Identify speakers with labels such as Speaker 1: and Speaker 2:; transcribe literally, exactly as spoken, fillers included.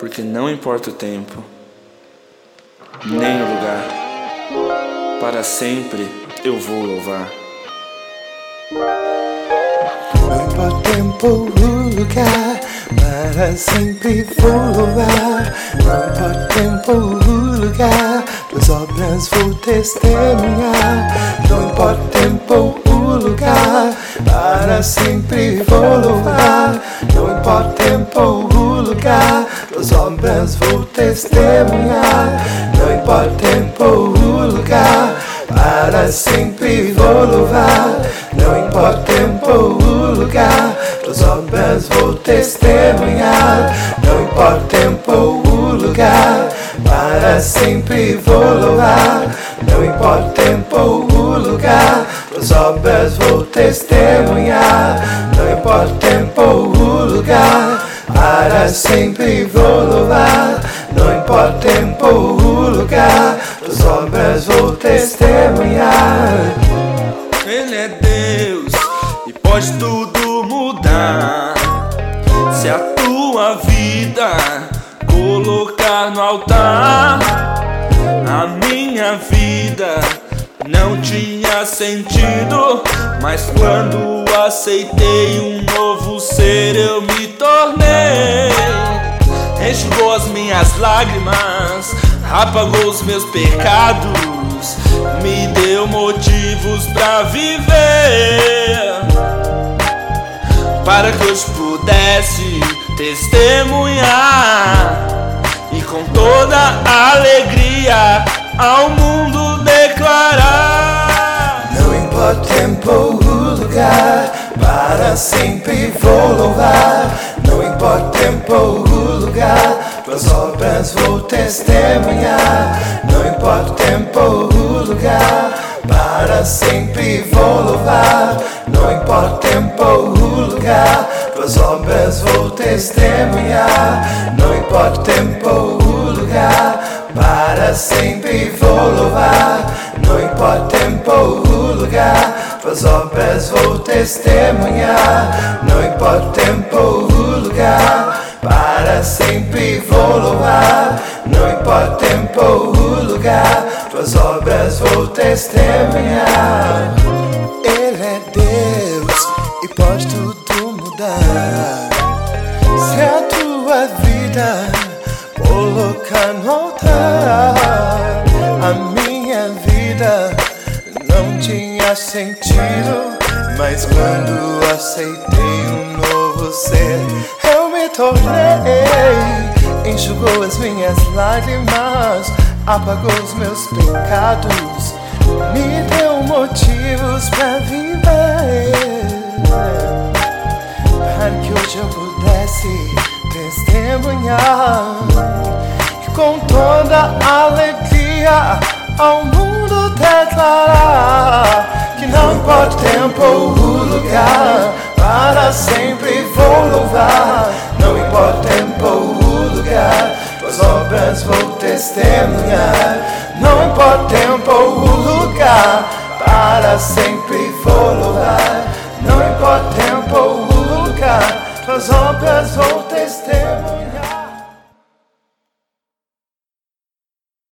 Speaker 1: porque não importa o tempo, nem o lugar, para sempre eu vou louvar.
Speaker 2: Não importa o tempo, o lugar, para sempre vou louvar. Não importa o tempo, o lugar, tuas obras vou testemunhar. Não importa o tempo, o lugar, para sempre vou louvar. Não importa o tempo, o lugar, tuas obras vou testemunhar. Não importa o tempo, o lugar, para sempre vou louvar. Não importa o tempo, o lugar, tuas obras vou testemunhar. Não importa o tempo, o lugar, para sempre vou louvar. Não importa o tempo, o lugar, tuas obras vou testemunhar. Não importa o tempo, o lugar, para sempre vou louvar. Não importa o tempo, o lugar, tuas obras vou testemunhar.
Speaker 1: Ele é Deus e pode tudo mudar. Se a tua vida colocar no altar, a minha vida não tinha sentido, mas quando aceitei um novo ser eu me tornei. Enxugou as minhas lágrimas, apagou os meus pecados, me deu motivos pra viver, para que hoje pudesse testemunhar e com toda alegria ao mundo declarar.
Speaker 2: Não importa o tempo, o lugar, para sempre vou louvar. Não importa o tempo, o lugar, tuas obras vou testemunhar. Não importa o tempo, o lugar, para sempre vou louvar. Não importa o tempo, o lugar, tuas obras vou testemunhar. Não importa o tempo, o lugar, para sempre vou louvar. Não importa o tempo, o lugar, tuas obras vou testemunhar. Não importa o tempo, o lugar, para sempre vou louvar. Não importa o tempo, o lugar, tuas obras vou testemunhar. Ele é Deus e pode tudo mudar. Se a tua vida colocar no altar, a minha vida não tinha sentido, mas quando aceitei um novo ser eu me tornei. Enxugou as minhas lágrimas, apagou os meus pecados, me deu motivos pra viver, para que hoje eu pudesse testemunhar e com toda alegria ao mundo declarar que não importa o tempo, o lugar, para sempre vou louvar. Não importa o tempo, o lugar, tuas obras vou testemunhar. Não importa o tempo, o lugar, para sempre vou louvar. Não importa o tempo, o lugar, tuas obras vou testemunhar.